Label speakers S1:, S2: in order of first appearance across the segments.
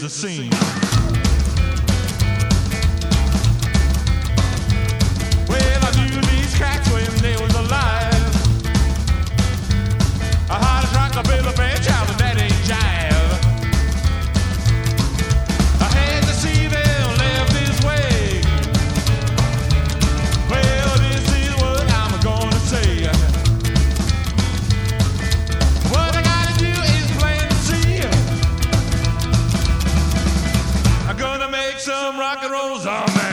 S1: the scene. Well, I knew these cats when they was alive. I hard as rockabilly band child, and that ain't jive. I had to see them live this way. Well, this is what I'm gonna say. What I gotta do is plant the seed. I'm gonna make some rock and roll zombie.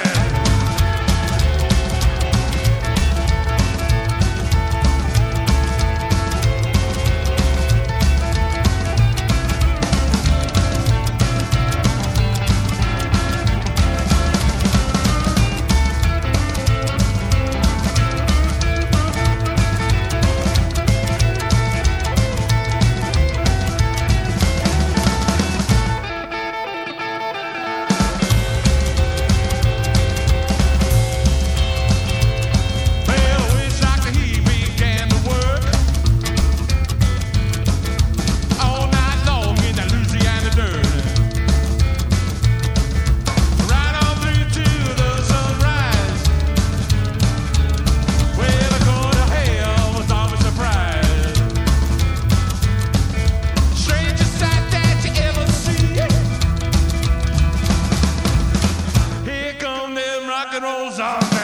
S1: Rock and roll zombie.